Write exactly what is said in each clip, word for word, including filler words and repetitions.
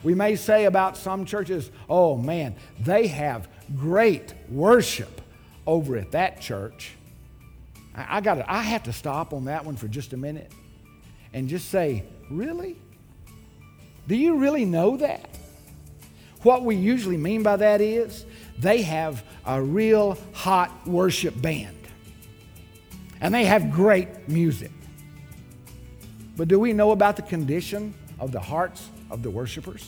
We may say about some churches, oh man, they have great worship over at that church. I, I got I have to stop on that one for just a minute and just say, really? Do you really know that? What we usually mean by that is they have a real hot worship band. And they have great music. But do we know about the condition of the hearts of the worshipers?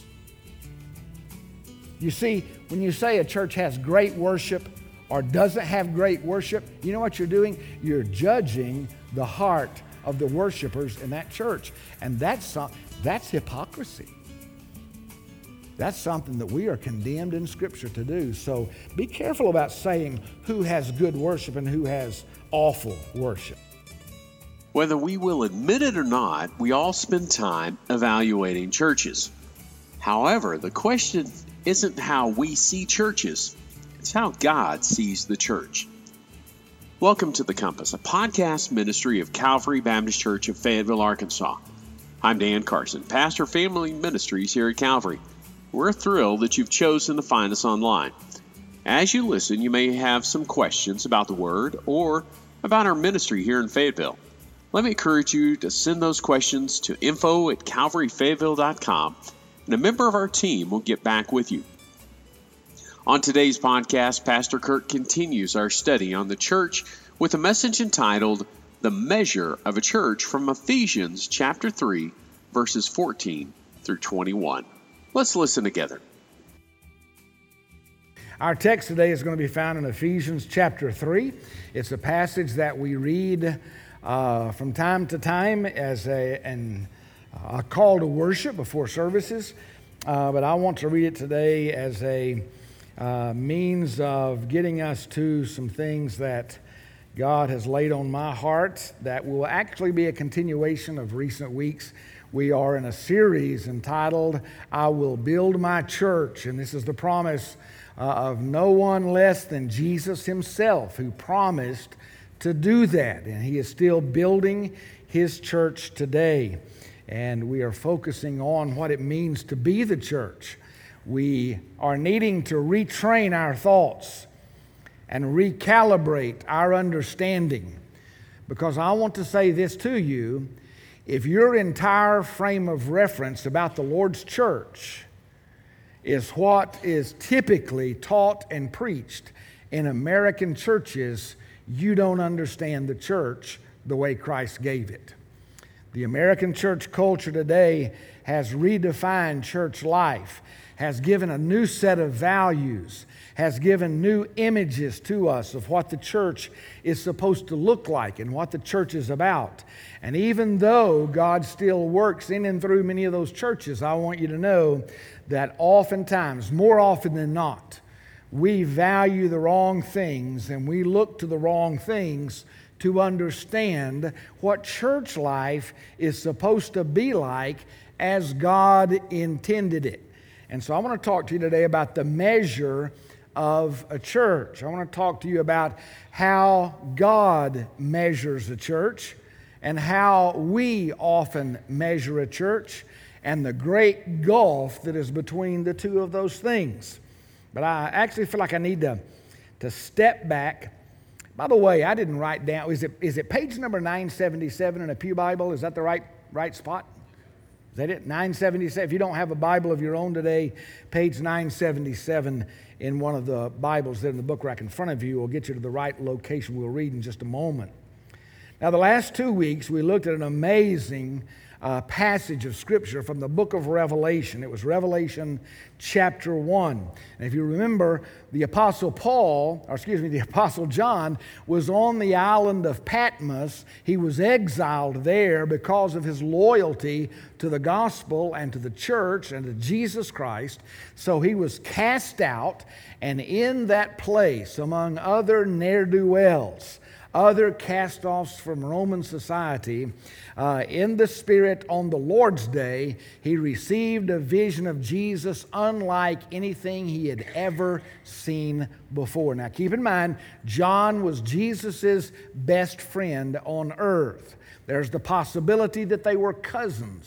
You see, when you say a church has great worship or doesn't have great worship, you know what you're doing? You're judging the heart of the worshipers in that church. And that's, that's hypocrisy. That's something that we are condemned in Scripture to do. So be careful about saying who has good worship and who has awful worship. Whether we will admit it or not, we all spend time evaluating churches. However, the question isn't how we see churches, it's how God sees the church. Welcome to The Compass, a podcast ministry of Calvary Baptist Church of Fayetteville, Arkansas. I'm Dan Carson, pastor of Family Ministries here at Calvary. We're thrilled that you've chosen to find us online. As you listen, you may have some questions about the Word or about our ministry here in Fayetteville. Let me encourage you to send those questions to info at calvary fayetteville dot com, and a member of our team will get back with you. On today's podcast, Pastor Kurt continues our study on the church with a message entitled, The Measure of a Church, from Ephesians chapter three, verses fourteen through twenty-one. Let's listen together. Our text today is going to be found in Ephesians chapter three. It's a passage that we read uh, from time to time as a, an, a call to worship before services. Uh, but I want to read it today as a uh, means of getting us to some things that God has laid on my heart that will actually be a continuation of recent weeks. We are in a series entitled, I Will Build My Church, and this is the promise uh, of no one less than Jesus himself who promised to do that, and he is still building his church today, and we are focusing on what it means to be the church. We are needing to retrain our thoughts and recalibrate our understanding, because I want to say this to you. If your entire frame of reference about the Lord's church is what is typically taught and preached in American churches, you don't understand the church the way Christ gave it. The American church culture today has redefined church life, has given a new set of values, has given new images to us of what the church is supposed to look like and what the church is about. And even though God still works in and through many of those churches, I want you to know that oftentimes, more often than not, we value the wrong things and we look to the wrong things to understand what church life is supposed to be like as God intended it. And so I want to talk to you today about the measure of a church. I want to talk to you about how God measures a church and how we often measure a church and the great gulf that is between the two of those things. But I actually feel like I need to, to step back. By the way, I didn't write down, is it is it page number nine seventy-seven in a Pew Bible? Is that the right right spot? Is that it? nine seventy-seven. If you don't have a Bible of your own today, page nine seventy-seven in one of the Bibles there in the book rack in front of you will get you to the right location. We'll read in just a moment. Now, the last two weeks, we looked at an amazing uh, passage of Scripture from the book of Revelation. It was Revelation chapter one. And if you remember, the Apostle Paul, or excuse me, the Apostle John was on the island of Patmos. He was exiled there because of his loyalty to the gospel and to the church and to Jesus Christ. So he was cast out, and in that place, among other ne'er-do-wells, other cast-offs from Roman society, uh, in the Spirit on the Lord's Day, he received a vision of Jesus unlike anything he had ever seen before. Now keep in mind, John was Jesus' best friend on earth. There's the possibility that they were cousins.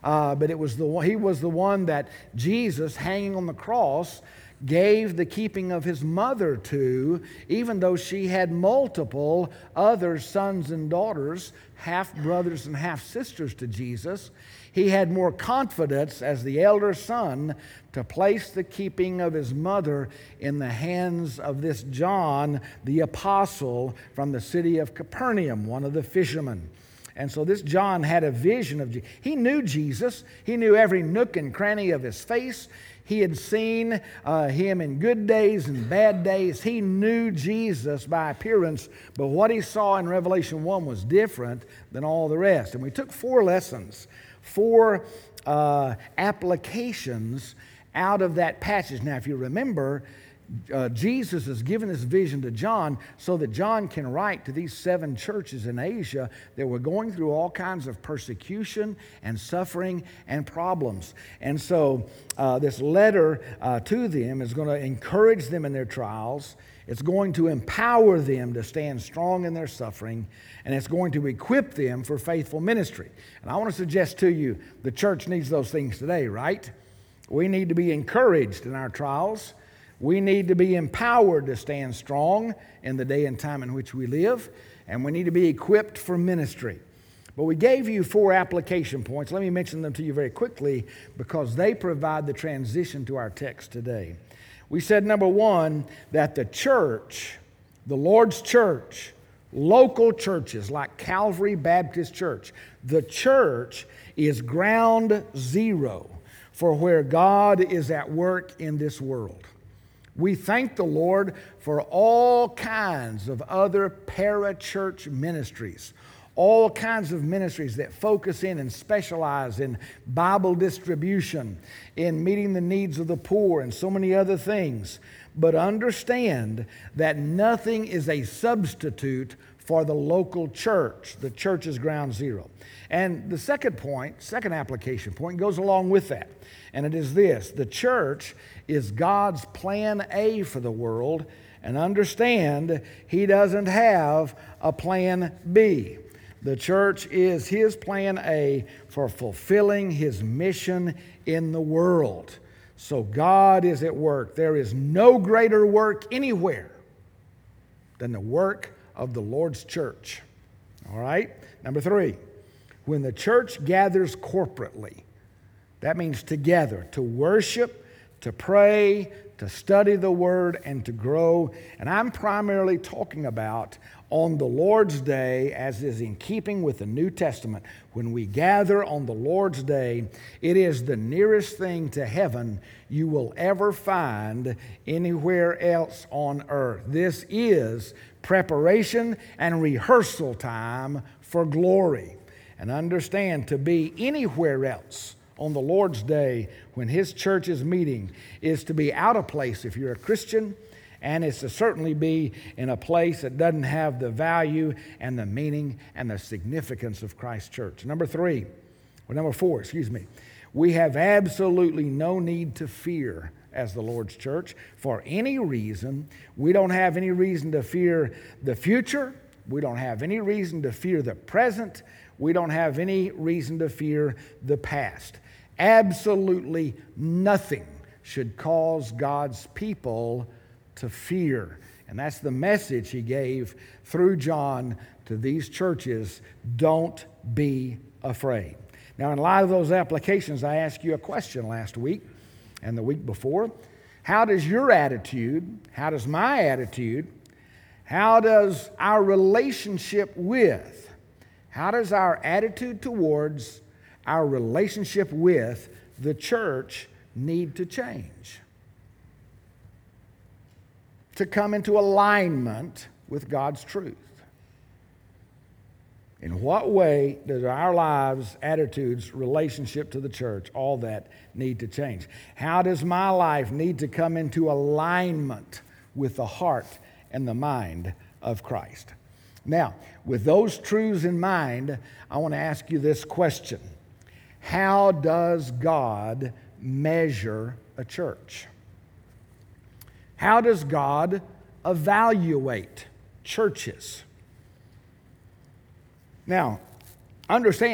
uh, but it was the one, he was the one that Jesus, hanging on the cross, gave the keeping of his mother to, even though she had multiple other sons and daughters, half brothers and half sisters to Jesus. He had more confidence as the elder son to place the keeping of his mother in the hands of this John, the apostle from the city of Capernaum, one of the fishermen. And so this John had a vision of Jesus. He knew Jesus. He knew every nook and cranny of his face. He had seen uh, him in good days and bad days. He knew Jesus by appearance, but what he saw in Revelation one was different than all the rest. And we took four lessons, four uh, applications out of that passage. Now, if you remember, Uh, Jesus has given this vision to John so that John can write to these seven churches in Asia that were going through all kinds of persecution and suffering and problems. And so uh, this letter uh, to them is going to encourage them in their trials. It's going to empower them to stand strong in their suffering, and it's going to equip them for faithful ministry. And I want to suggest to you, the church needs those things today, right? We need to be encouraged in our trials. We need to be empowered to stand strong in the day and time in which we live, and we need to be equipped for ministry. But we gave you four application points. Let me mention them to you very quickly because they provide the transition to our text today. We said, number one, that the church, the Lord's church, local churches like Calvary Baptist Church, the church is ground zero for where God is at work in this world. We thank the Lord for all kinds of other parachurch ministries, all kinds of ministries that focus in and specialize in Bible distribution, in meeting the needs of the poor, and so many other things. But understand that nothing is a substitute for the local church. The church is ground zero. And the second point, second application point, goes along with that. And it is this: the church is God's plan A for the world, and understand He doesn't have a plan B. The church is His plan A for fulfilling His mission in the world. So God is at work. There is no greater work anywhere than the work of the Lord's church. All right? Number three, when the church gathers corporately, that means together, to worship, to pray, to study the Word, and to grow. And I'm primarily talking about on the Lord's Day, as is in keeping with the New Testament. When we gather on the Lord's Day, it is the nearest thing to heaven you will ever find anywhere else on earth. This is preparation and rehearsal time for glory. And understand, to be anywhere else on the Lord's Day when His church is meeting is to be out of place if you're a Christian, and it's to certainly be in a place that doesn't have the value and the meaning and the significance of Christ's church. Number three, or number four, excuse me, we have absolutely no need to fear as the Lord's church for any reason. We don't have any reason to fear the future. We don't have any reason to fear the present. We don't have any reason to fear the past. Absolutely nothing should cause God's people to fear. And that's the message He gave through John to these churches. Don't be afraid. Now, in light of those applications, I asked you a question last week and the week before. How does your attitude, how does my attitude, how does our relationship with, how does our attitude towards our relationship with the church need to change to come into alignment with God's truth? In what way does our lives, attitudes, relationship to the church, all that need to change? How does my life need to come into alignment with the heart and the mind of Christ? Now, with those truths in mind, I want to ask you this question. How does God measure a church? How does God evaluate churches? Now, understand,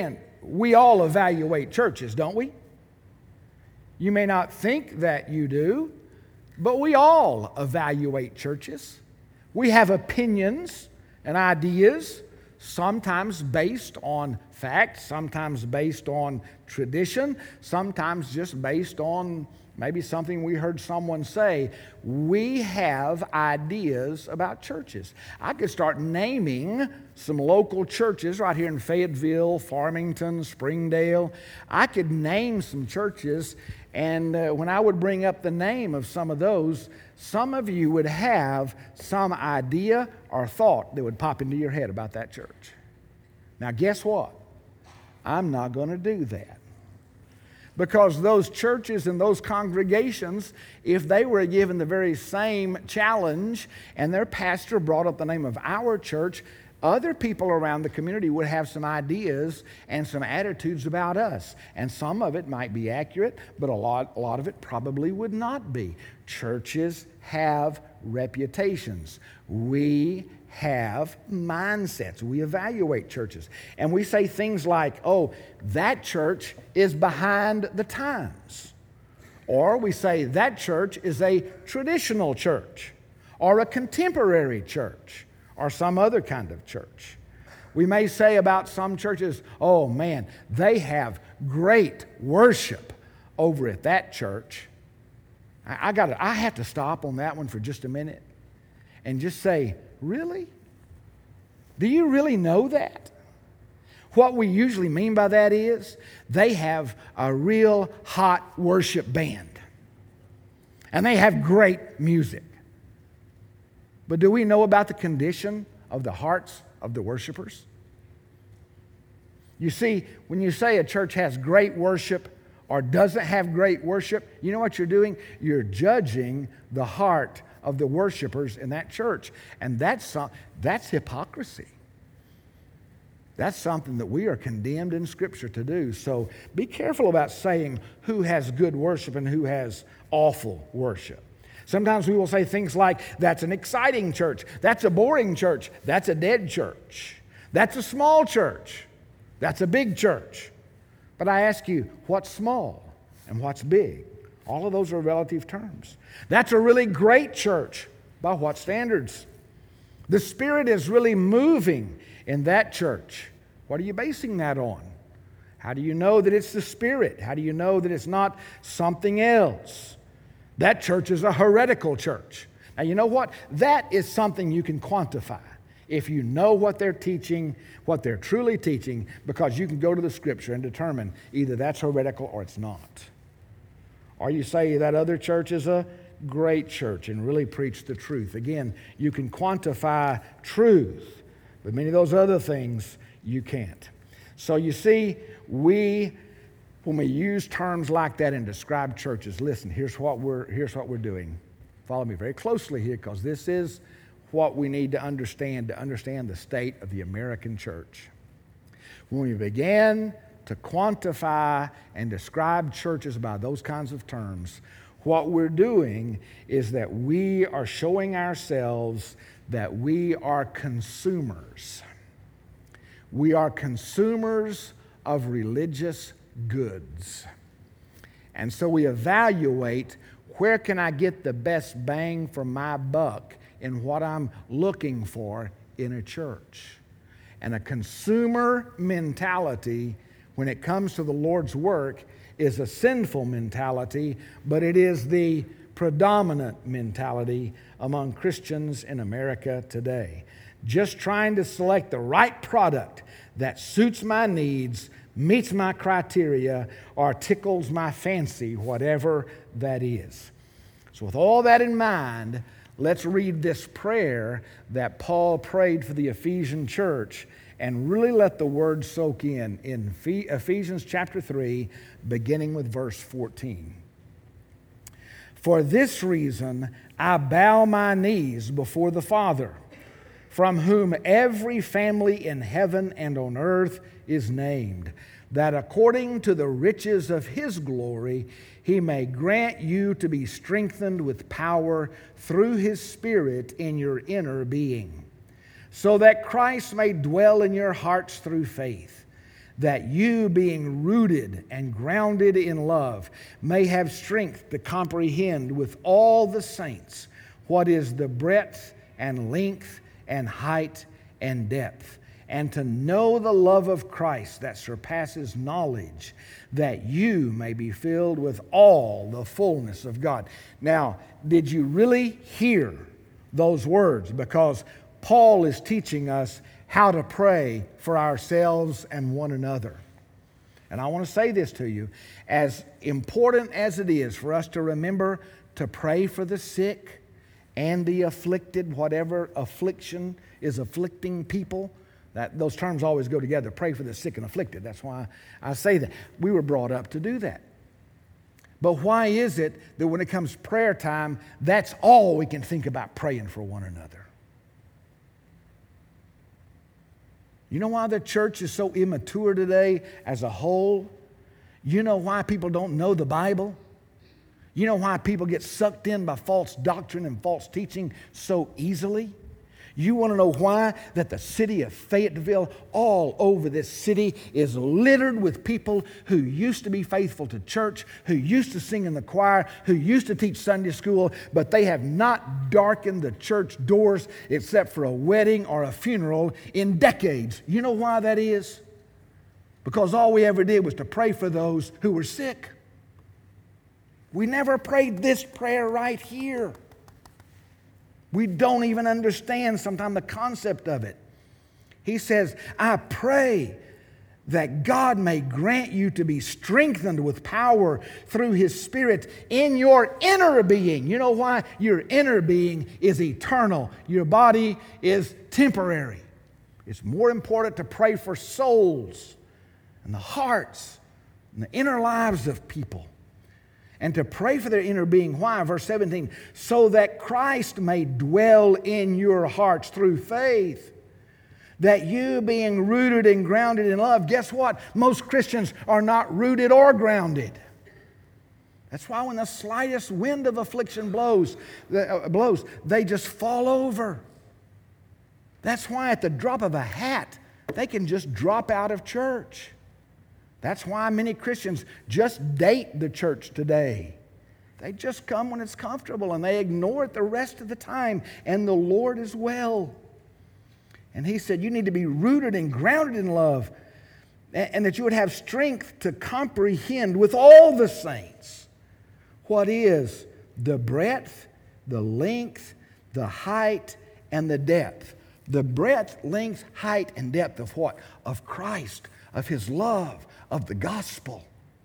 we all evaluate churches, don't we? You may not think that you do, but we all evaluate churches. We have opinions and ideas, sometimes based on fact, sometimes based on tradition, sometimes just based on maybe something we heard someone say. We have ideas about churches. I could start naming some local churches right here in Fayetteville, Farmington, Springdale. I could name some churches, and uh, when I would bring up the name of some of those, some of you would have some idea or thought that would pop into your head about that church. Now, guess what? I'm not going to do that. Because those churches and those congregations, if they were given the very same challenge and their pastor brought up the name of our church, other people around the community would have some ideas and some attitudes about us. And some of it might be accurate, but a lot, a lot of it probably would not be. Churches have reputations. We have mindsets. We evaluate churches. And we say things like, oh, that church is behind the times. Or we say that church is a traditional church, or a contemporary church, or some other kind of church. We may say about some churches, oh man, they have great worship over at that church. I, I got I have to stop on that one for just a minute and just say, really? Do you really know that? What we usually mean by that is they have a real hot worship band. And they have great music. But do we know about the condition of the hearts of the worshipers? You see, when you say a church has great worship or doesn't have great worship, you know what you're doing? You're judging the heart of the worshipers in that church. And that's, that's hypocrisy. That's something that we are condemned in Scripture to do. So be careful about saying who has good worship and who has awful worship. Sometimes we will say things like, that's an exciting church, that's a boring church, that's a dead church, that's a small church, that's a big church. But I ask you, what's small and what's big? All of those are relative terms. That's a really great church. By what standards? The Spirit is really moving in that church. What are you basing that on? How do you know that it's the Spirit? How do you know that it's not something else? That church is a heretical church. Now, you know what? That is something you can quantify if you know what they're teaching, what they're truly teaching, because you can go to the Scripture and determine either that's heretical or it's not. Or you say that other church is a great church and really preach the truth. Again, you can quantify truth, but many of those other things you can't. So you see, we, when we use terms like that and describe churches, listen, here's what we're, here's what we're doing. Follow me very closely here, because this is what we need to understand to understand the state of the American church. When we began to quantify and describe churches by those kinds of terms, what we're doing is that we are showing ourselves that we are consumers. We are consumers of religious goods. And so we evaluate, where can I get the best bang for my buck in what I'm looking for in a church? And a consumer mentality when it comes to the Lord's work is a sinful mentality, but it is the predominant mentality among Christians in America today. Just trying to select the right product that suits my needs, meets my criteria, or tickles my fancy, whatever that is. So with all that in mind, let's read this prayer that Paul prayed for the Ephesian church and really let the word soak in, in Ephesians chapter three, beginning with verse fourteen. For this reason I bow my knees before the Father, from whom every family in heaven and on earth is named, that according to the riches of His glory He may grant you to be strengthened with power through His Spirit in your inner being, so that Christ may dwell in your hearts through faith, that you, being rooted and grounded in love, may have strength to comprehend with all the saints what is the breadth and length and height and depth, and to know the love of Christ that surpasses knowledge, that you may be filled with all the fullness of God. Now, did you really hear those words? Because Paul is teaching us how to pray for ourselves and one another. And I want to say this to you, as important as it is for us to remember to pray for the sick and the afflicted, whatever affliction is afflicting people, that those terms always go together, pray for the sick and afflicted. That's why I say that. We were brought up to do that. But why is it that when it comes prayer time, that's all we can think about praying for one another? You know why the church is so immature today as a whole? You know why people don't know the Bible? You know why people get sucked in by false doctrine and false teaching so easily? You want to know why that the city of Fayetteville, all over this city, is littered with people who used to be faithful to church, who used to sing in the choir, who used to teach Sunday school, but they have not darkened the church doors except for a wedding or a funeral in decades. You know why that is? Because all we ever did was to pray for those who were sick. We never prayed this prayer right here. We don't even understand sometimes the concept of it. He says, I pray that God may grant you to be strengthened with power through His Spirit in your inner being. You know why? Your inner being is eternal. Your body is temporary. It's more important to pray for souls and the hearts and the inner lives of people. And to pray for their inner being. Why? Verse seventeen, so that Christ may dwell in your hearts through faith, that you being rooted and grounded in love. Guess what? Most Christians are not rooted or grounded. That's why when the slightest wind of affliction blows, uh, blows, they just fall over. That's why at the drop of a hat, they can just drop out of church. That's why many Christians just date the church today. They just come when it's comfortable and they ignore it the rest of the time, and the Lord as well. And he said you need to be rooted and grounded in love, and that you would have strength to comprehend with all the saints what is the breadth, the length, the height, and the depth. The breadth, length, height, and depth of what? Of Christ, of His love, of the gospel.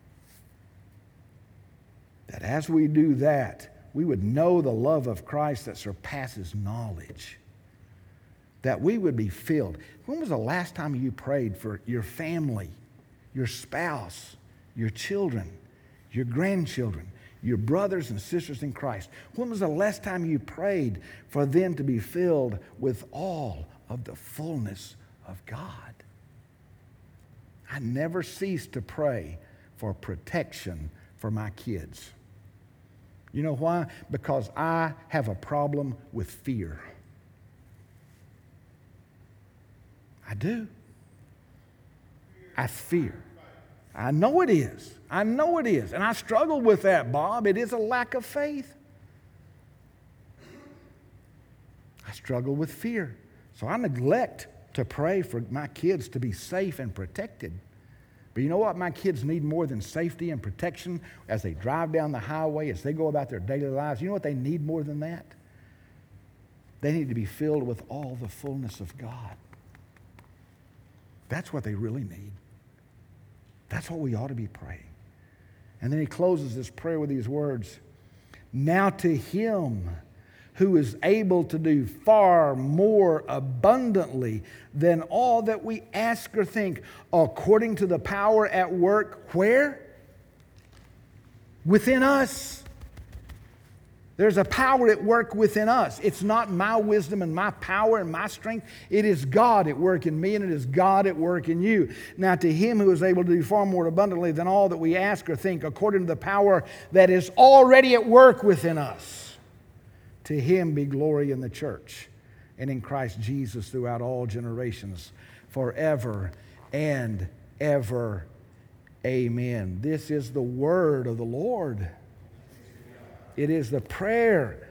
That as we do that, we would know the love of Christ that surpasses knowledge. That we would be filled. When was the last time you prayed for your family, your spouse, your children, your grandchildren, your brothers and sisters in Christ? When was the last time you prayed for them to be filled with all of the fullness of God? I never cease to pray for protection for my kids. You know why? Because I have a problem with fear. I do. I fear. I know it is. I know it is. And I struggle with that, Bob. It is a lack of faith. I struggle with fear. So I neglect to pray for my kids to be safe and protected. But you know what? My kids need more than safety and protection as they drive down the highway, as they go about their daily lives. You know what they need more than that? They need to be filled with all the fullness of God. That's what they really need. That's what we ought to be praying. And then he closes this prayer with these words. Now to Him who is able to do far more abundantly than all that we ask or think, according to the power at work, where? Within us. There's a power at work within us. It's not my wisdom and my power and my strength. It is God at work in me, and it is God at work in you. Now to Him who is able to do far more abundantly than all that we ask or think, according to the power that is already at work within us, to Him be glory in the church and in Christ Jesus throughout all generations, forever and ever. Amen. This is the word of the Lord. It is the prayer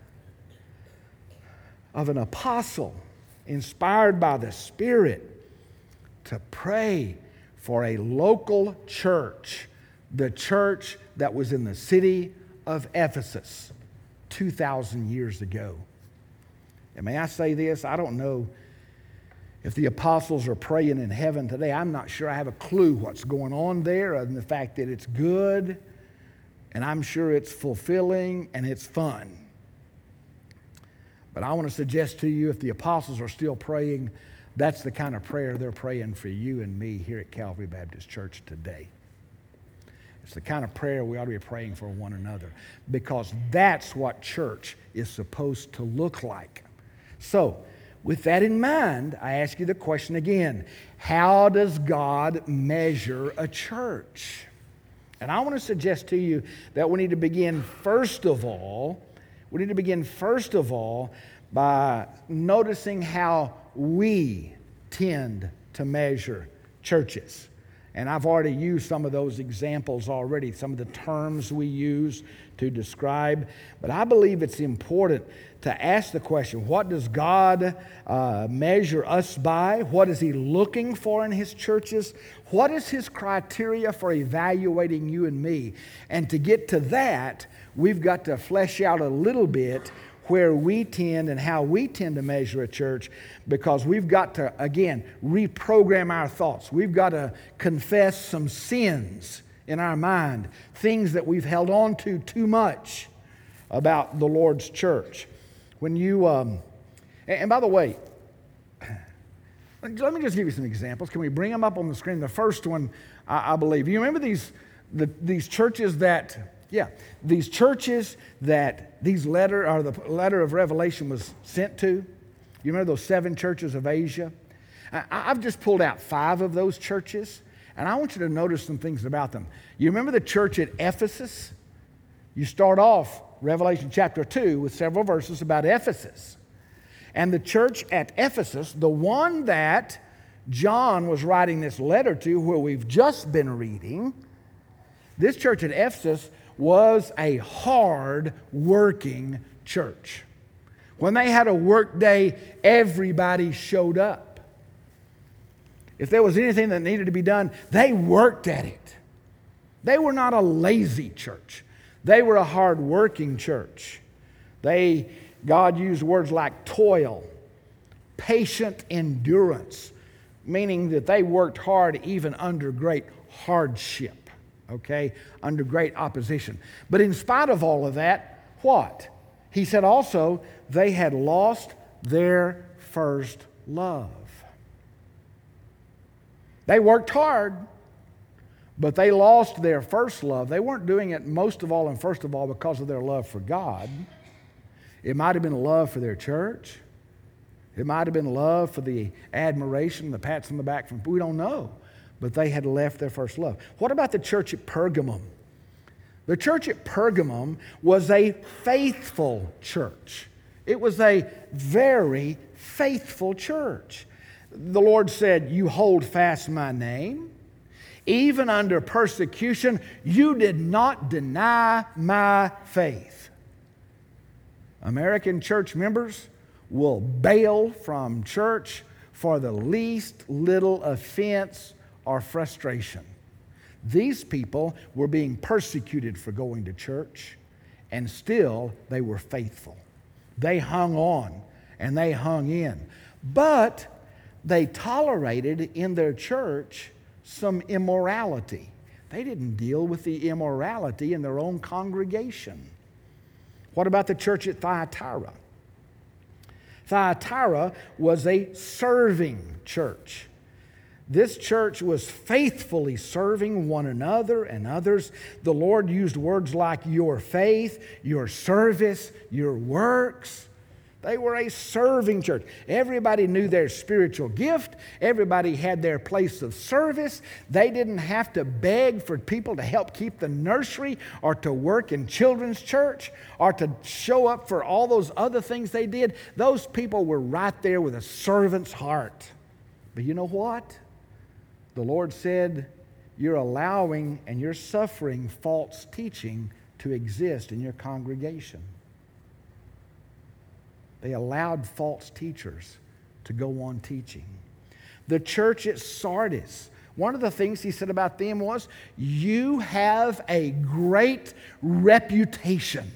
of an apostle inspired by the Spirit to pray for a local church, the church that was in the city of Ephesus two thousand years ago. And may I say this, I don't know if the apostles are praying in heaven today. I'm not sure I have a clue what's going on there, other than the fact that it's good, and I'm sure it's fulfilling and it's fun. But I want to suggest to you, if the apostles are still praying, that's the kind of prayer they're praying for you and me here at Calvary Baptist Church today. It's the kind of prayer we ought to be praying for one another, because that's what church is supposed to look like. So, with that in mind, I ask you the question again. How does God measure a church? And I want to suggest to you that we need to begin first of all, we need to begin first of all by noticing how we tend to measure churches. And I've already used some of those examples already, some of the terms we use to describe. But I believe it's important to ask the question, what does God uh, measure us by? What is He looking for in His churches? What is His criteria for evaluating you and me? And to get to that, we've got to flesh out a little bit where we tend and how we tend to measure a church, because we've got to, again, reprogram our thoughts. We've got to confess some sins in our mind, things that we've held on to too much about the Lord's church. When you, um, and by the way, let me just give you some examples. Can we bring them up on the screen? The first one, I, I believe. You remember these, the, these churches that... Yeah, these churches that these letter or the letter of Revelation was sent to. You remember those seven churches of Asia? I, I've just pulled out five of those churches, and I want you to notice some things about them. You remember the church at Ephesus? You start off Revelation chapter two with several verses about Ephesus. And the church at Ephesus, the one that John was writing this letter to, where we've just been reading, this church at Ephesus was a hard-working church. When they had a work day, everybody showed up. If there was anything that needed to be done, they worked at it. They were not a lazy church. They were a hard-working church. They, God used words like toil, patient endurance, meaning that they worked hard even under great hardship. Okay, under great opposition. But in spite of all of that, what? He said also, they had lost their first love. They worked hard, but they lost their first love. They weren't doing it most of all and first of all because of their love for God. It might have been love for their church. It might have been love for the admiration, the pats on the back from, we don't know. But they had left their first love. What about the church at Pergamum? The church at Pergamum was a faithful church. It was a very faithful church. The Lord said, you hold fast my name. Even under persecution, you did not deny my faith. American church members will bail from church for the least little offense or frustration. These people were being persecuted for going to church, and still they were faithful. They hung on and they hung in. But they tolerated in their church some immorality. They didn't deal with the immorality in their own congregation. What about the church at Thyatira? Thyatira was a serving church. This church was faithfully serving one another and others. The Lord used words like your faith, your service, your works. They were a serving church. Everybody knew their spiritual gift. Everybody had their place of service. They didn't have to beg for people to help keep the nursery or to work in children's church or to show up for all those other things they did. Those people were right there with a servant's heart. But you know what? the Lord said, you're allowing and you're suffering false teaching to exist in your congregation. They allowed false teachers to go on teaching. The church at Sardis, one of the things he said about them was, you have a great reputation.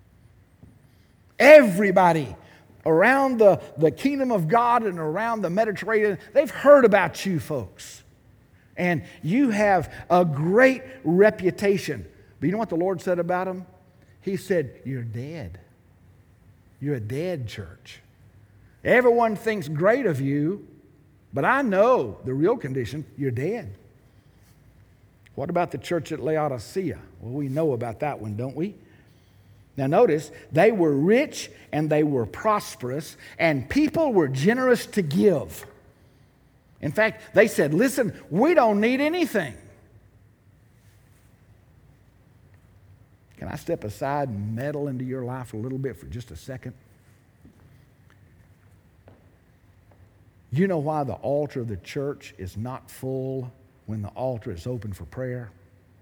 Everybody around the, the kingdom of God and around the Mediterranean, they've heard about you folks. And you have a great reputation. But you know what the Lord said about them? He said, you're dead. You're a dead church. Everyone thinks great of you, but I know the real condition, you're dead. What about the church at Laodicea? Well, we know about that one, don't we? Now notice, they were rich and they were prosperous, and people were generous to give. In fact, they said, listen, we don't need anything. Can I step aside and meddle into your life a little bit for just a second? You know why the altar of the church is not full when the altar is open for prayer?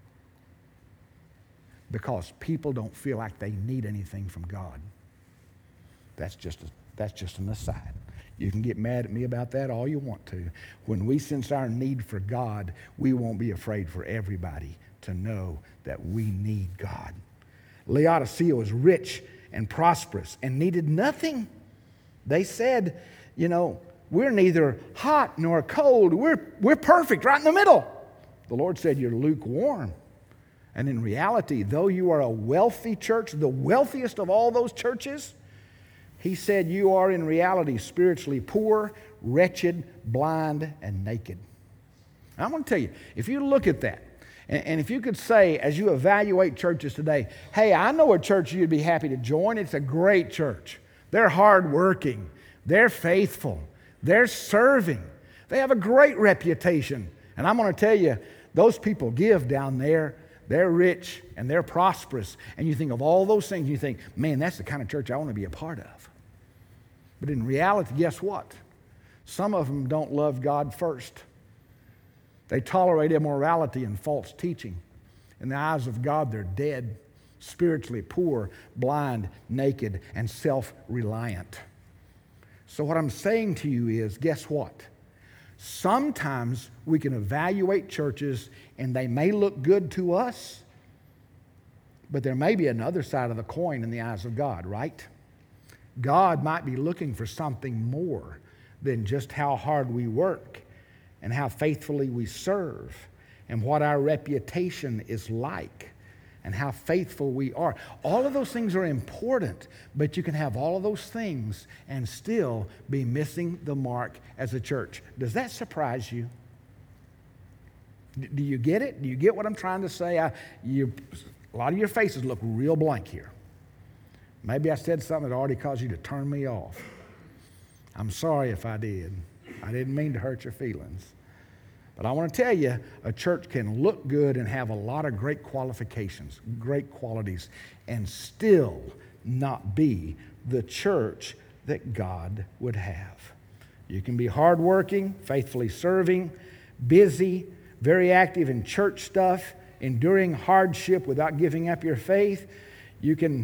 Because people don't feel like they need anything from God. That's just a, that's just an aside. You can get mad at me about that all you want to. When we sense our need for God, we won't be afraid for everybody to know that we need God. Laodicea was rich and prosperous and needed nothing. They said, you know, we're neither hot nor cold. We're, we're perfect, right in the middle. The Lord said, you're lukewarm. And in reality, though you are a wealthy church, the wealthiest of all those churches, He said you are in reality spiritually poor, wretched, blind, and naked. And I'm going to tell you, if you look at that, and, and if you could say, as you evaluate churches today, hey, I know a church you'd be happy to join. It's a great church. They're hardworking. They're faithful. They're serving. They have a great reputation. And I'm going to tell you, those people give down there. They're rich and they're prosperous. And you think of all those things, you think, man, that's the kind of church I want to be a part of. But in reality, guess what? Some of them don't love God first. They tolerate immorality and false teaching. In the eyes of God, they're dead, spiritually poor, blind, naked, and self-reliant. So what I'm saying to you is, guess what? Sometimes we can evaluate churches and they may look good to us, but there may be another side of the coin in the eyes of God, right? God might be looking for something more than just how hard we work and how faithfully we serve and what our reputation is like and how faithful we are. All of those things are important, but you can have all of those things and still be missing the mark as a church. Does that surprise you? Do you get it? Do you get what I'm trying to say? I, you, a lot of your faces look real blank here. Maybe I said something that already caused you to turn me off. I'm sorry if I did. I didn't mean to hurt your feelings. But I want to tell you, a church can look good and have a lot of great qualifications, great qualities, and still not be the church that God would have. You can be hardworking, faithfully serving, busy, very active in church stuff, enduring hardship without giving up your faith. You can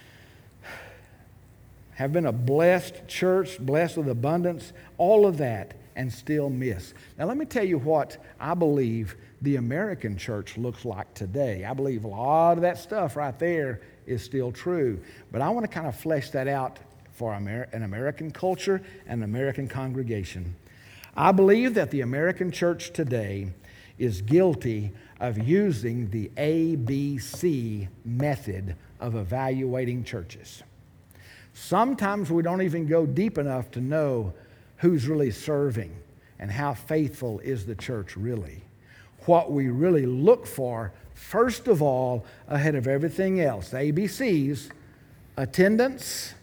have been a blessed church, blessed with abundance, all of that, and still miss. Now let me tell you what I believe the American church looks like today. I believe a lot of that stuff right there is still true. But I want to kind of flesh that out for Amer- an American culture and an American congregation. I believe that the American church today is guilty of using the A B C method of evaluating churches. Sometimes we don't even go deep enough to know who's really serving and how faithful is the church really. What we really look for, first of all, ahead of everything else, the A B Cs, attendance,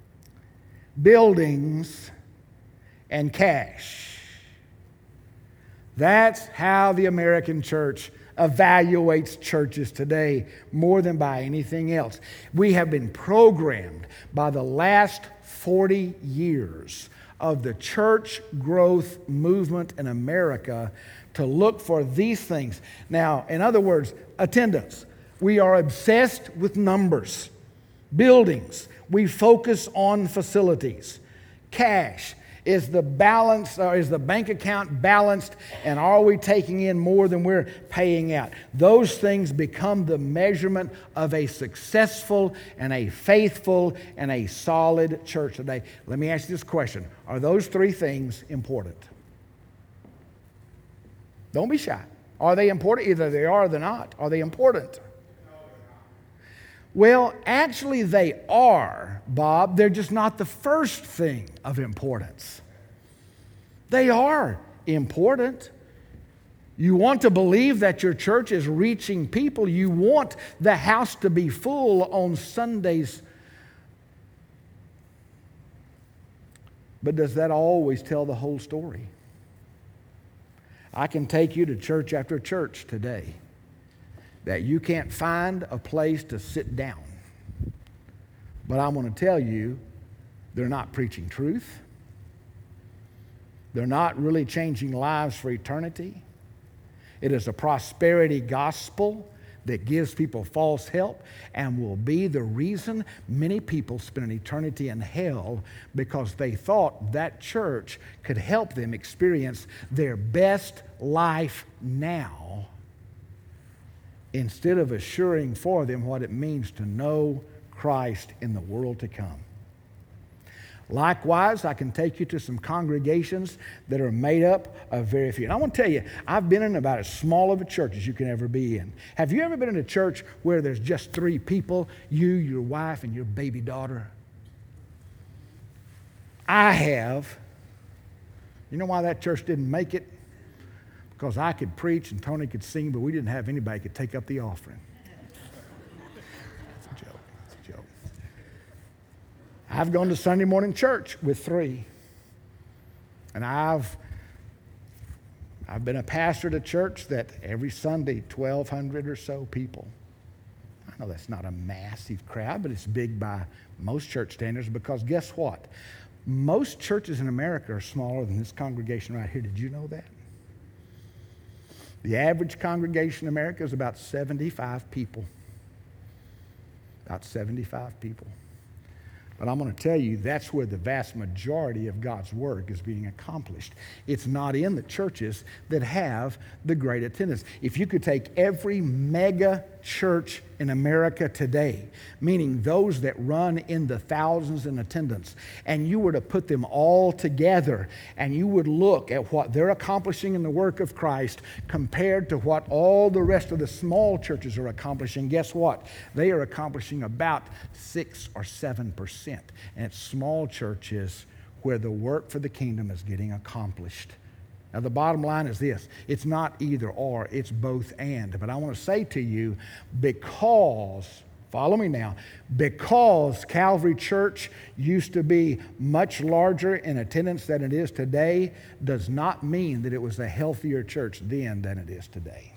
buildings, and cash. That's how the American church evaluates churches today more than by anything else. We have been programmed by the last forty years of the church growth movement in America to look for these things. Now, in other words, attendance. We are obsessed with numbers. Buildings. We focus on facilities. Cash. Is the balance, or is the bank account balanced, and are we taking in more than we're paying out? Those things become the measurement of a successful and a faithful and a solid church today. Let me ask you this question. Are those three things important? Don't be shy. Are they important? Either they are or they're not. Are they important? Well, actually they are, Bob. They're just not the first thing of importance. They are important. You want to believe that your church is reaching people. You want the house to be full on Sundays. But does that always tell the whole story? I can take you to church after church today that you can't find a place to sit down. But I'm going to tell you, they're not preaching truth. They're not really changing lives for eternity. It is a prosperity gospel that gives people false help and will be the reason many people spend an eternity in hell because they thought that church could help them experience their best life now, instead of assuring for them what it means to know Christ in the world to come. Likewise, I can take you to some congregations that are made up of very few. And I want to tell you, I've been in about as small of a church as you can ever be in. Have you ever been in a church where there's just three people, you, your wife, and your baby daughter? I have. You know why that church didn't make it? Because I could preach and Tony could sing, but we didn't have anybody who could take up the offering. That's a joke. That's a joke. I've gone to Sunday morning church with three. And I've, I've been a pastor at a church that every Sunday, twelve hundred or so people. I know that's not a massive crowd, but it's big by most church standards because guess what? Most churches in America are smaller than this congregation right here. Did you know that? The average congregation in America is about seventy-five people. About seventy-five people. But I'm going to tell you, that's where the vast majority of God's work is being accomplished. It's not in the churches that have the great attendance. If you could take every mega church in America today, meaning those that run in the thousands in attendance, and you were to put them all together, and you would look at what they're accomplishing in the work of Christ compared to what all the rest of the small churches are accomplishing, guess what? They are accomplishing about six or seven percent. And it's small churches where the work for the kingdom is getting accomplished. Now, the bottom line is this. It's not either or, it's both and. But I want to say to you, because, follow me now, because Calvary Church used to be much larger in attendance than it is today, does not mean that it was a healthier church then than it is today.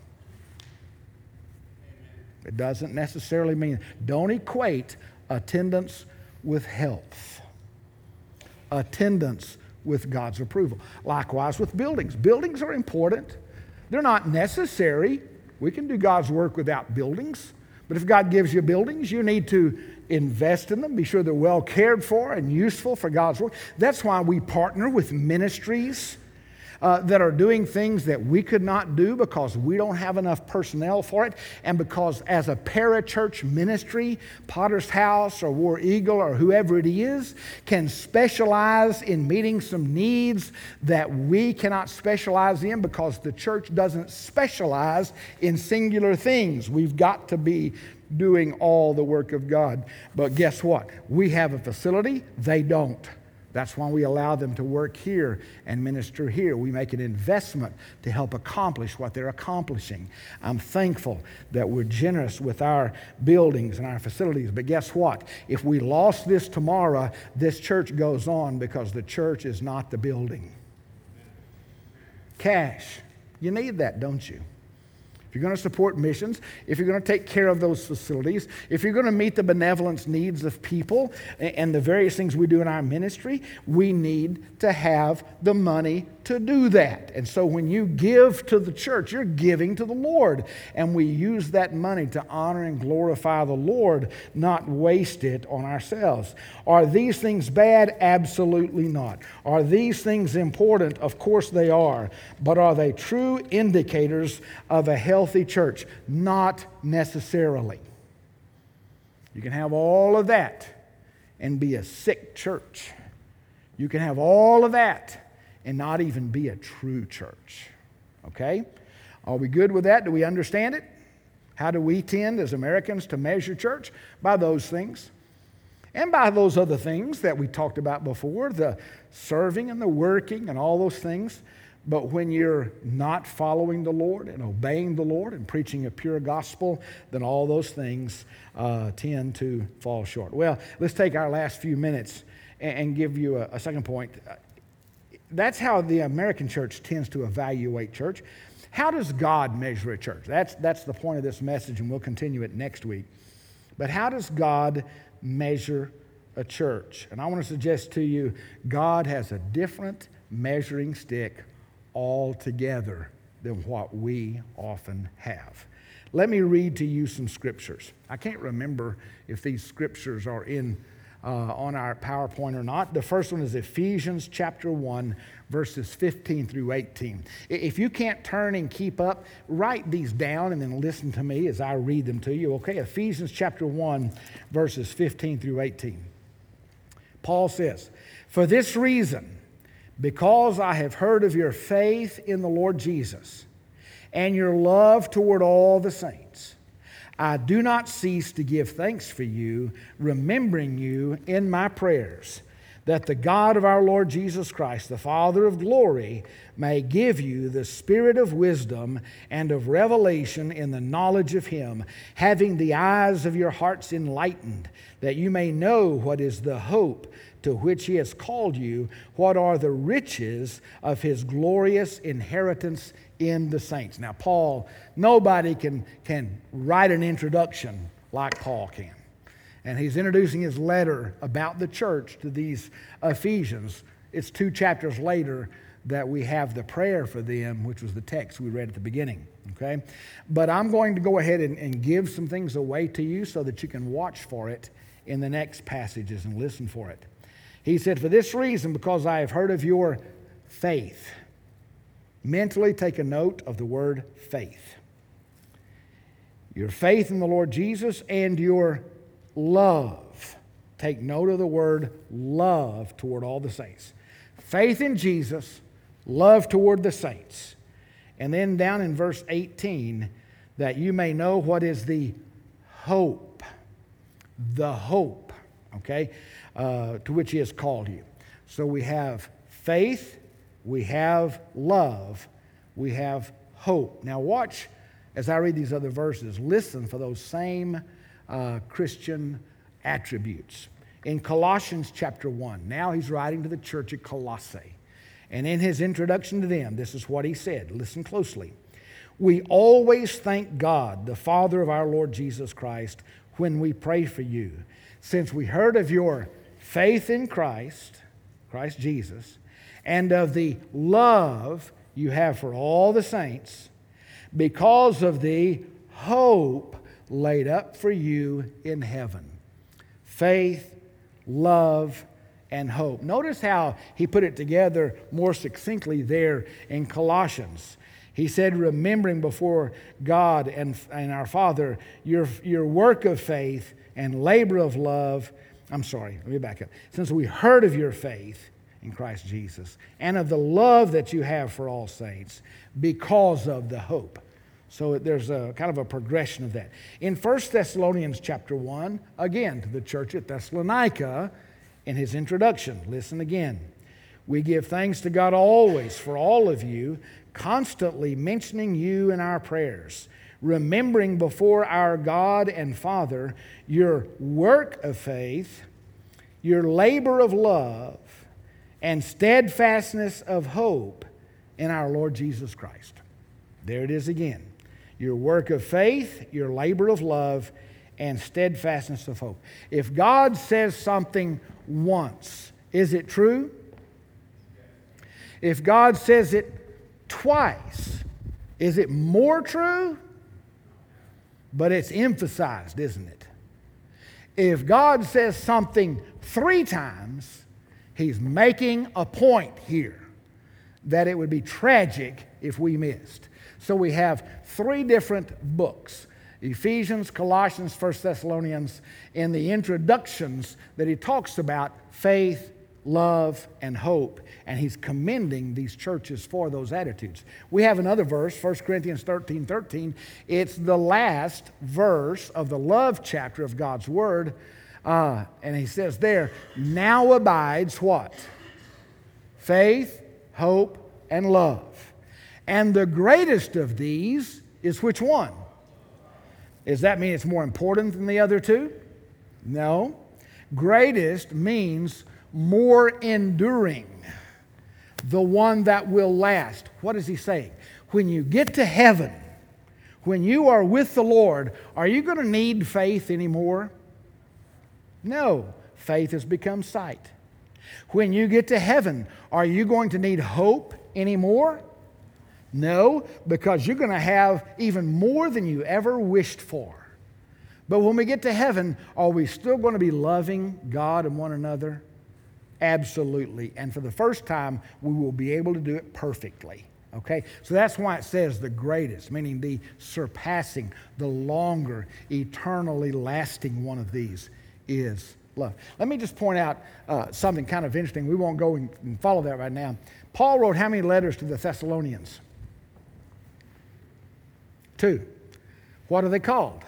It doesn't necessarily mean, don't equate attendance with health. Attendance with God's approval. Likewise with buildings. Buildings are important. They're not necessary. We can do God's work without buildings. But if God gives you buildings, you need to invest in them, be sure they're well cared for and useful for God's work. That's why we partner with ministries Uh, that are doing things that we could not do because we don't have enough personnel for it, and because as a parachurch ministry, Potter's House or War Eagle or whoever it is can specialize in meeting some needs that we cannot specialize in because the church doesn't specialize in singular things. We've got to be doing all the work of God. But guess what? We have a facility, they don't. That's why we allow them to work here and minister here. We make an investment to help accomplish what they're accomplishing. I'm thankful that we're generous with our buildings and our facilities. But guess what? If we lost this tomorrow, this church goes on because the church is not the building. Cash. You need that, don't you? if you're going to support missions, if you're going to take care of those facilities, if you're going to meet the benevolence needs of people and the various things we do in our ministry, we need to have the money to do that. And so when you give to the church, you're giving to the Lord. And we use that money to honor and glorify the Lord, not waste it on ourselves. Are these things bad? Absolutely not. Are these things important? Of course they are. But are they true indicators of a healthy church? Not necessarily. You can have all of that and be a sick church. You can have all of that and not even be a true church. Okay? Are we good with that? Do we understand it? How do we tend as Americans to measure church? By those things. And by those other things that we talked about before, the serving and the working and all those things. But when you're not following the Lord and obeying the Lord and preaching a pure gospel, then all those things uh, tend to fall short. Well, let's take our last few minutes and, and give you a, a second point. That's how the American church tends to evaluate church. How does God measure a church? That's, that's the point of this message, and we'll continue it next week. But how does God measure a church? And I want to suggest to you, God has a different measuring stick altogether than what we often have. Let me read to you some scriptures. I can't remember if these scriptures are in Uh, on our PowerPoint or not. The first one is Ephesians chapter one, verses fifteen through eighteen. If you can't turn and keep up, write these down and then listen to me as I read them to you. Okay, Ephesians chapter one, verses fifteen through eighteen. Paul says, "For this reason, because I have heard of your faith in the Lord Jesus and your love toward all the saints, I do not cease to give thanks for you, remembering you in my prayers, that the God of our Lord Jesus Christ, the Father of glory, may give you the spirit of wisdom and of revelation in the knowledge of Him, having the eyes of your hearts enlightened, that you may know what is the hope to which He has called you, what are the riches of His glorious inheritance in the saints." Now, Paul, nobody can, can write an introduction like Paul can. And he's introducing his letter about the church to these Ephesians. It's two chapters later that we have the prayer for them, which was the text we read at the beginning. Okay? But I'm going to go ahead and, and give some things away to you so that you can watch for it in the next passages and listen for it. He said, "For this reason, because I have heard of your faith." Mentally take a note of the word faith. Your faith in the Lord Jesus and your love. Take note of the word love toward all the saints. Faith in Jesus, love toward the saints. And then down in verse eighteen, that you may know what is the hope. The hope, okay, uh, to which He has called you. So we have faith, we have love, we have hope. Now watch as I read these other verses. Listen for those same uh, Christian attributes. In Colossians chapter one, now he's writing to the church at Colossae. And in his introduction to them, this is what he said. Listen closely. "We always thank God, the Father of our Lord Jesus Christ, when we pray for you, since we heard of your faith in Christ, Christ Jesus, and of the love you have for all the saints, because of the hope laid up for you in heaven." Faith, love, and hope. Notice how he put it together more succinctly there in Colossians. He said, remembering before God and, and our Father your, your work of faith and labor of love. I'm sorry, let me back up. Since we heard of your faith in Christ Jesus and of the love that you have for all saints because of the hope. So there's a kind of a progression of that. In First Thessalonians chapter one, again to the church at Thessalonica, in his introduction, listen again. "We give thanks to God always for all of you, constantly mentioning you in our prayers, remembering before our God and Father your work of faith, your labor of love, and steadfastness of hope in our Lord Jesus Christ." There it is again. your work of faith, your labor of love, and steadfastness of hope. If God says something once, is it true? If God says it twice, is it more true? But it's emphasized, isn't it? If God says something three times, He's making a point here that it would be tragic if we missed. So we have three different books: Ephesians, Colossians, First Thessalonians. In the introductions that he talks about faith, love, and hope, and he's commending these churches for those attitudes. We have another verse, First Corinthians thirteen thirteen. It's the last verse of the love chapter of God's Word. Uh, and he says there, now abides what? Faith, hope, and love. And the greatest of these is which one? Does that mean it's more important than the other two? No. Greatest means more enduring, the one that will last. What is he saying? When you get to heaven, when you are with the Lord, are you going to need faith anymore? No. Faith has become sight. When you get to heaven, are you going to need hope anymore? No, because you're going to have even more than you ever wished for. But when we get to heaven, are we still going to be loving God and one another? Absolutely. And for the first time, we will be able to do it perfectly. Okay? So that's why it says the greatest, meaning the surpassing, the longer, eternally lasting one of these is love. Let me just point out uh, something kind of interesting. We won't go and follow that right now. Paul wrote how many letters to the Thessalonians? Two. What are they called?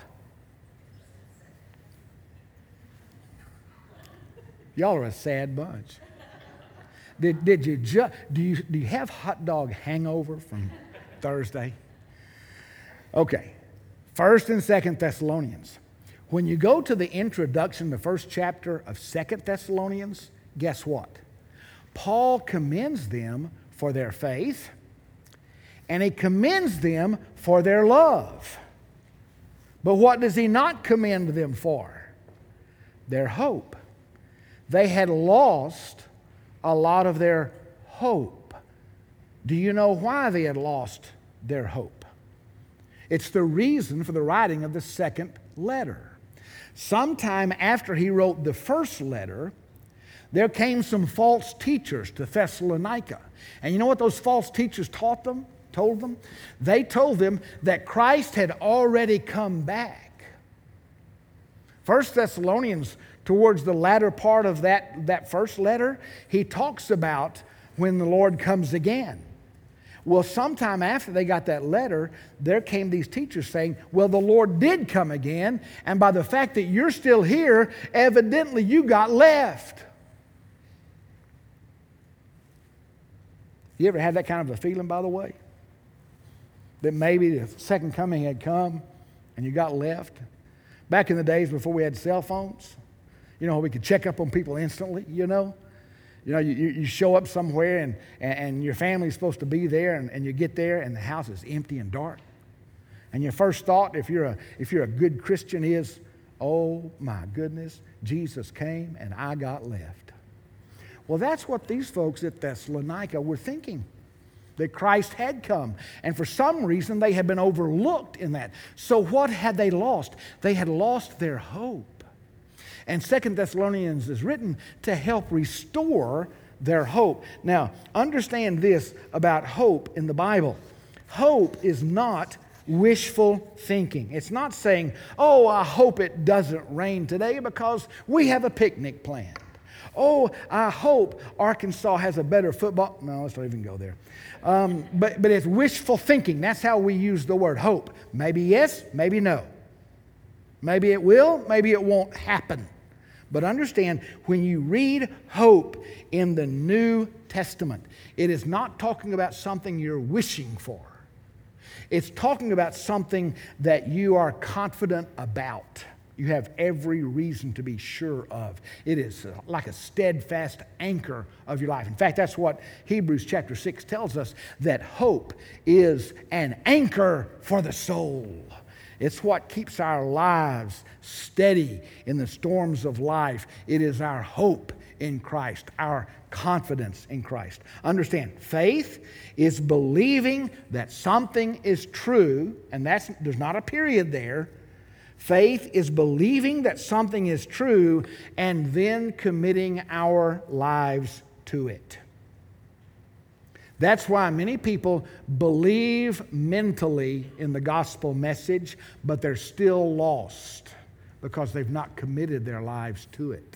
Y'all are a sad bunch. Did, did you ju- do you do you have hot dog hangover from Thursday? Okay. First and Second Thessalonians. When you go to the introduction, the first chapter of Second Thessalonians, guess what? Paul commends them for their faith, and he commends them for their love. But what does he not commend them for? Their hope. They had lost a lot of their hope. Do you know why they had lost their hope? It's the reason for the writing of the second letter. Sometime after he wrote the first letter, there came some false teachers to Thessalonica. And you know what those false teachers taught them, told them? They told them that Christ had already come back. First Thessalonians, towards the latter part of that, that first letter, he talks about when the Lord comes again. Well, sometime after they got that letter, there came these teachers saying, well, the Lord did come again, and by the fact that you're still here, evidently you got left. You ever had that kind of a feeling, by the way? That maybe the second coming had come and you got left? Back in the days before we had cell phones, you know, we could check up on people instantly, you know? You know, you, you show up somewhere and, and your family's supposed to be there, and, and you get there and the house is empty and dark. And your first thought, if you're a, if you're a good Christian, is, oh my goodness, Jesus came and I got left. Well, that's what these folks at Thessalonica were thinking, that Christ had come. And for some reason, they had been overlooked in that. So what had they lost? They had lost their hope. And Second Thessalonians is written to help restore their hope. Now, understand this about hope in the Bible. Hope is not wishful thinking. It's not saying, oh, I hope it doesn't rain today because we have a picnic planned. Oh, I hope Arkansas has a better football. No, let's not even go there. Um, but, but it's wishful thinking. That's how we use the word hope. Maybe yes, maybe no. Maybe it will, maybe it won't happen. But understand, when you read hope in the New Testament, it is not talking about something you're wishing for. It's talking about something that you are confident about. You have every reason to be sure of. It is like a steadfast anchor of your life. In fact, that's what Hebrews chapter six tells us, that hope is an anchor for the soul. It's what keeps our lives steady in the storms of life. It is our hope in Christ, our confidence in Christ. Understand, faith is believing that something is true, and that's, there's not a period there. Faith is believing that something is true and then committing our lives to it. That's why many people believe mentally in the gospel message, but they're still lost because they've not committed their lives to it.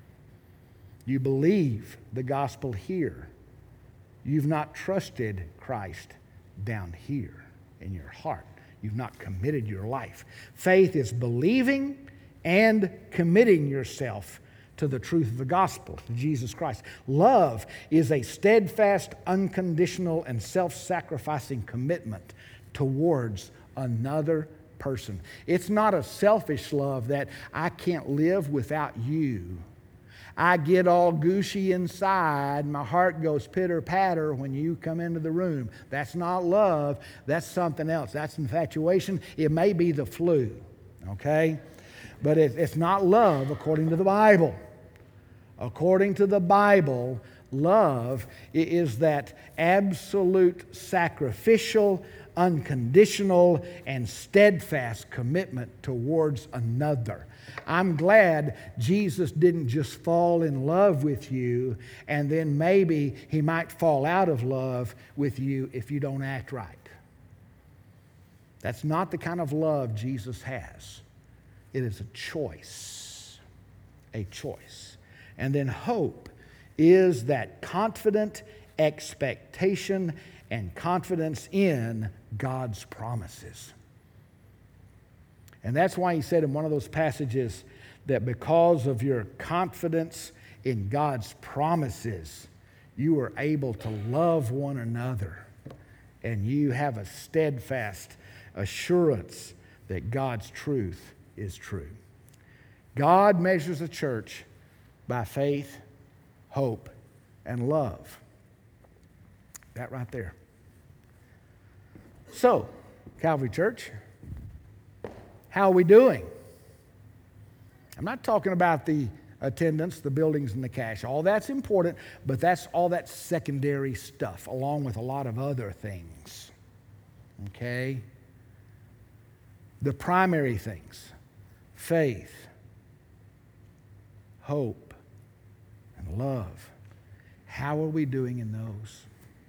You believe the gospel here. You've not trusted Christ down here in your heart. You've not committed your life. Faith is believing and committing yourself to the truth of the gospel, to Jesus Christ. Love is a steadfast, unconditional, and self-sacrificing commitment towards another person. It's not a selfish love that I can't live without you. I get all gushy inside. My heart goes pitter-patter when you come into the room. That's not love. That's something else. That's infatuation. It may be the flu, okay? But it, it's not love according to the Bible. According to the Bible, love is that absolute, sacrificial, unconditional, and steadfast commitment towards another. I'm glad Jesus didn't just fall in love with you and then maybe He might fall out of love with you if you don't act right. That's not the kind of love Jesus has. It is a choice. A choice. And then hope is that confident expectation and confidence in God's promises. And that's why he said in one of those passages that because of your confidence in God's promises, you are able to love one another and you have a steadfast assurance that God's truth is true. God measures the church by faith, hope, and love. That right there. So, Calvary Church, how are we doing? I'm not talking about the attendance, the buildings, and the cash. All that's important, but that's all that secondary stuff, along with a lot of other things. Okay? The primary things, faith, hope, and love. How are we doing in those?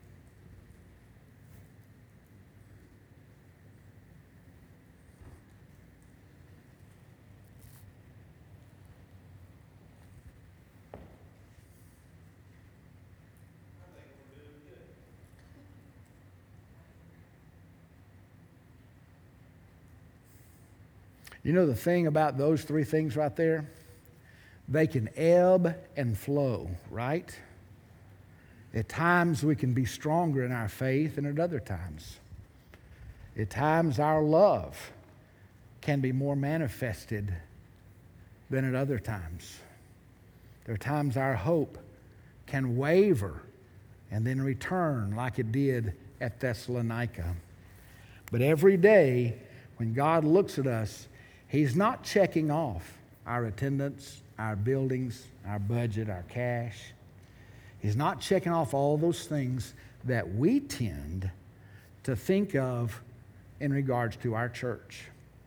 You know the thing about those three things right there? They can ebb and flow, right? At times we can be stronger in our faith than at other times. At times our love can be more manifested than at other times. There are times our hope can waver and then return like it did at Thessalonica. But every day when God looks at us, He's not checking off our attendance, our buildings, our budget, our cash. He's not checking off all those things that we tend to think of in regards to our church.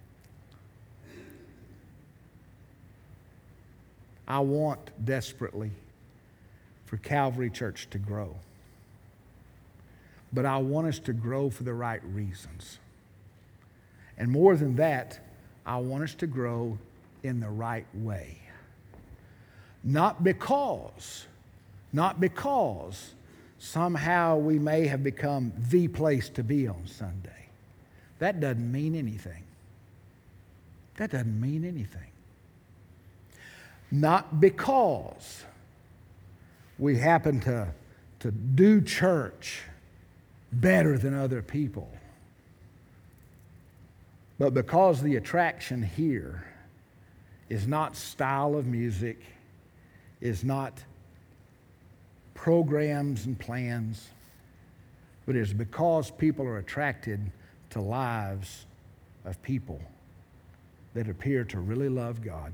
I want desperately for Calvary Church to grow. But I want us to grow for the right reasons. And more than that, I want us to grow in the right way. Not because, not because somehow we may have become the place to be on Sunday. That doesn't mean anything. That doesn't mean anything. Not because we happen to, to do church better than other people, but because the attraction here is not style of music, is not programs and plans, but it is because people are attracted to lives of people that appear to really love God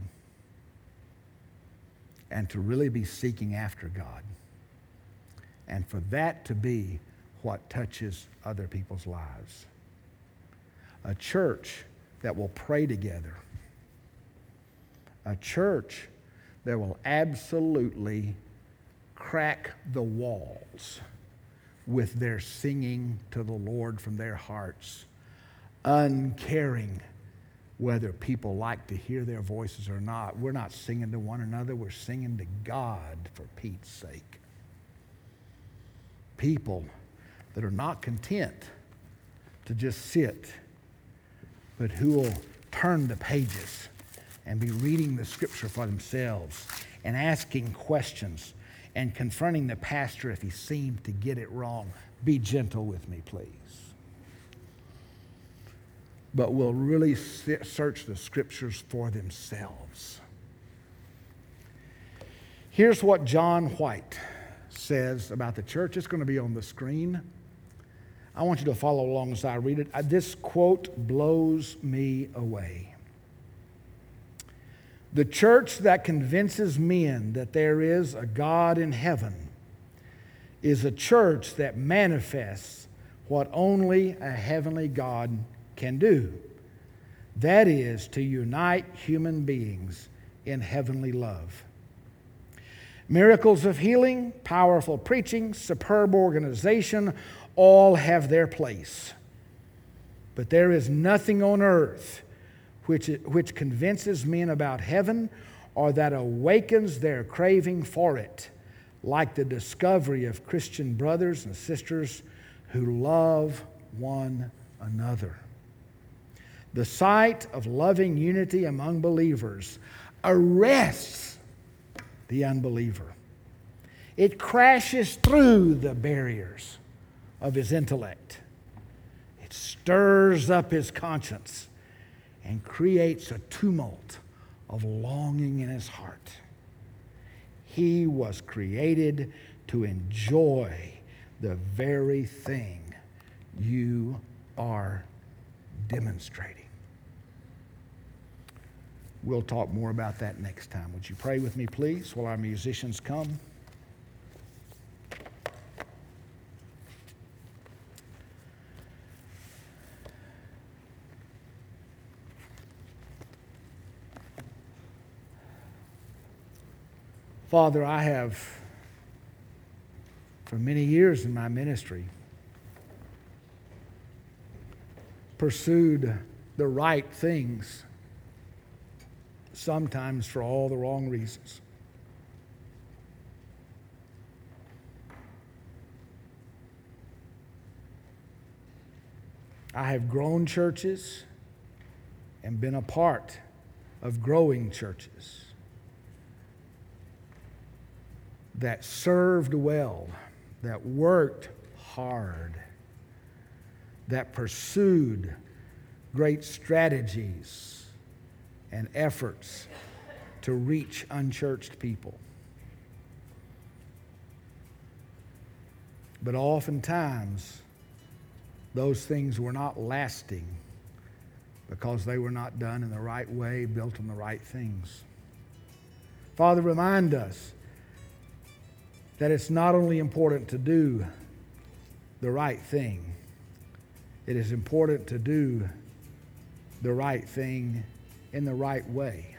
and to really be seeking after God, and for that to be what touches other people's lives. A church that will pray together. A church that will absolutely crack the walls with their singing to the Lord from their hearts, uncaring whether people like to hear their voices or not. We're not singing to one another, we're singing to God for Pete's sake. People that are not content to just sit, but who will turn the pages and be reading the Scripture for themselves and asking questions and confronting the pastor if he seemed to get it wrong. Be gentle with me, please. But will really search the Scriptures for themselves. Here's what John White says about the church. It's going to be on the screen. I want you to follow along as I read it. This quote blows me away. The church that convinces men that there is a God in heaven is a church that manifests what only a heavenly God can do. That is to unite human beings in heavenly love. Miracles of healing, powerful preaching, superb organization, all have their place. But there is nothing on earth which, which convinces men about heaven or that awakens their craving for it, like the discovery of Christian brothers and sisters who love one another. The sight of loving unity among believers arrests the unbeliever. It crashes through the barriers of his intellect. It stirs up his conscience and creates a tumult of longing in his heart. He was created to enjoy the very thing you are demonstrating. We'll talk more about that next time. Would you pray with me, please, while our musicians come? Father, I have, for many years in my ministry, pursued the right things, sometimes for all the wrong reasons. I have grown churches and been a part of growing churches that served well, that worked hard, that pursued great strategies and efforts to reach unchurched people. But oftentimes, those things were not lasting because they were not done in the right way, built on the right things. Father, remind us that it's not only important to do the right thing, it is important to do the right thing in the right way.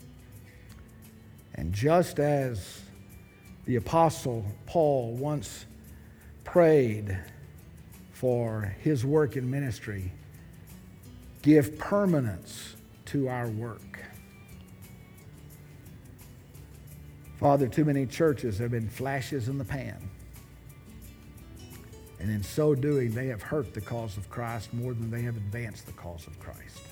And just as the Apostle Paul once prayed for his work in ministry, give permanence to our work. Father, too many churches have been flashes in the pan. And in so doing, they have hurt the cause of Christ more than they have advanced the cause of Christ.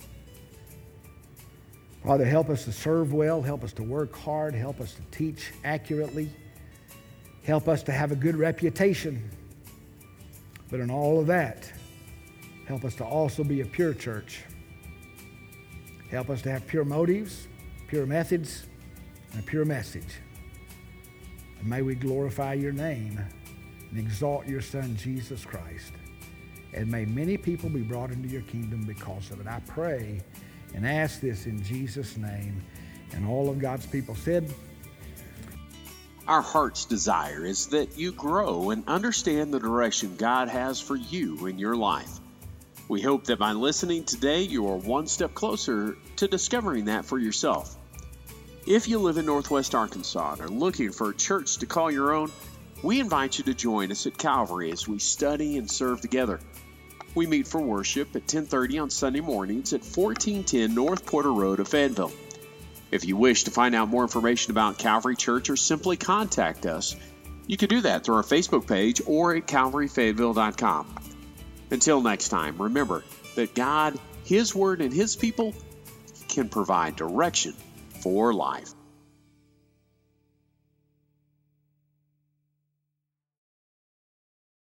Father, help us to serve well, help us to work hard, help us to teach accurately, help us to have a good reputation. But in all of that, help us to also be a pure church. Help us to have pure motives. pure methods, and a pure message. And may we glorify your name and exalt your Son, Jesus Christ. And may many people be brought into your kingdom because of it. I pray and ask this in Jesus' name. And all of God's people said, our heart's desire is that you grow and understand the direction God has for you in your life. We hope that by listening today, you are one step closer to discovering that for yourself. If you live in Northwest Arkansas and are looking for a church to call your own, we invite you to join us at Calvary as we study and serve together. We meet for worship at ten thirty on Sunday mornings at fourteen ten North Porter Road of Fayetteville. If you wish to find out more information about Calvary Church or simply contact us, you can do that through our Facebook page or at calvary fayetteville dot com. Until next time, remember that God, His Word, and His people can provide direction for life.